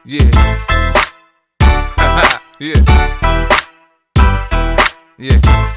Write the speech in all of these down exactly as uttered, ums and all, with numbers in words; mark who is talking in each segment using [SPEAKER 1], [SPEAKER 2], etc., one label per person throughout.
[SPEAKER 1] Yeah. Yeah. Yeah.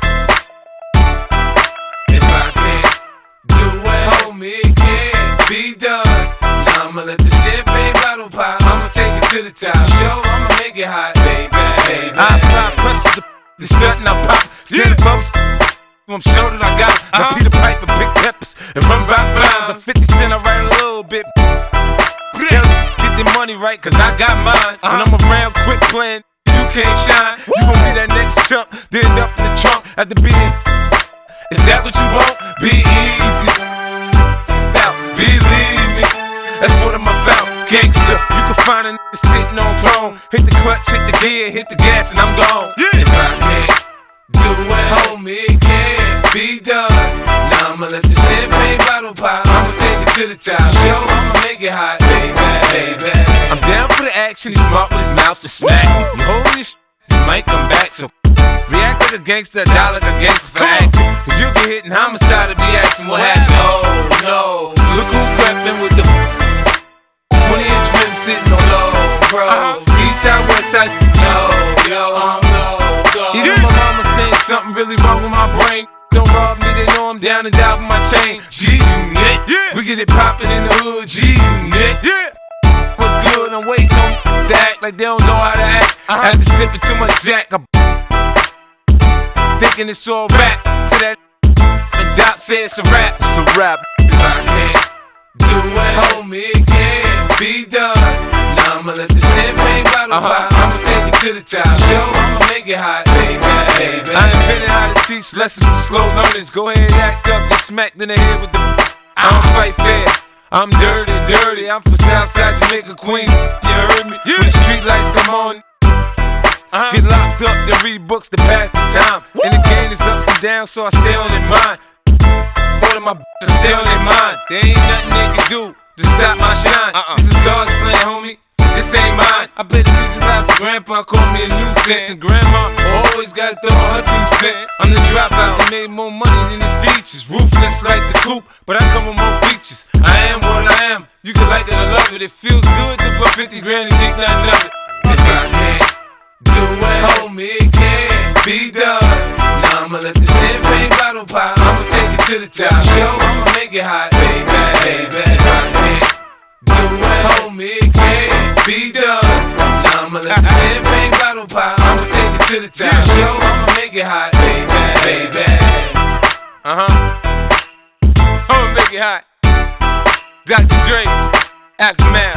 [SPEAKER 1] If I can't do it, homie, it can't be done. Now I'ma let the champagne bottle pop. I'ma take it to the top. Show, I'ma make it hot, baby. baby. I apply pressure, the, the stunt and I pop. Still the bumps, I'm sure that I got it. Uh-huh. I Peter Piper, big peppers, and run rock rhymes. I'm fifty cent, I write a little bit. Tell me, get the money right, cause I got mine. Uh-huh. When I'm around, quit playing, you can't shine. Woo! You gon' be that next chump, then end up in the trunk after being. Is that what you want? Be easy. Now, believe me, that's what I'm about. Gangsta, you can find a nigga sitting on throne. Hit the clutch, hit the gear, hit the gas, and I'm gone. Yeah. If I can't do it, homie, it can't be done. Now I'ma let the champagne bottle pop. I'ma take it to the top. Show, I'ma make it hot, baby, baby. I'm down for the action. He's smart with his mouth to smack. You hold this, you might come back. So react like a gangster, die like a gangster for acting. Cause you'll get hit in homicide to be asking what happened. Oh no, look who crept with the twenty inch rim sitting on low, bro. Uh-huh. East side, west side, yo, yo, I'm low, go. Even my mama saying something really wrong with my brain. Don't rob me, they know I'm down and die for my chain. G-Unit, yeah. We get it poppin' in the hood, G-Unit, yeah. What's good, I'm waiting on to act like they don't know how to act. Uh-huh. I had to sip it too much Jack, I'm thinking it's all rap. To that and Doc said it's a rap, it's a rap. If I can't do it, homie, it can't be done. Now I'ma let the champagne bottle uh-huh. pop. I'ma take it to the top. Show, I'ma make it hot, baby, baby. I invented how to teach lessons to slow learners. Go ahead, act up, get smacked in the head with the. I don't fight fair. I'm dirty, dirty. I'm from Southside Jamaica, Queens. You heard me? Yeah. When the street lights come on, uh-huh. get locked up to read books to pass the time. Woo! And the game is ups and downs, so I stay on their mind. All of my b****s stay on their mind. There ain't nothing they can do to stop my shine. Uh-uh. This is God's plan, homie. This ain't mine. I bet the music loud, so grandpa called me a nuisance. And grandma always gotta throw her two cents. I'm the dropout who made more money than his teachers. Ruthless like the coupe, but I come with more features. I am what I am. You can like it or love it. It feels good to put fifty grand and think nothing of it. If I can't do it, homie, it can't be done. Now I'ma let the champagne bottle pop. I'ma take it to the top. Show, I'ma make it hot, baby, baby. If I can't do it, homie, it can't be done. Now I'ma let the champagne bottle pop. I'ma take it to the top. Show, I'ma make it hot, baby, baby. Uh huh. I'ma make it hot. Doctor Dre, Aftermath.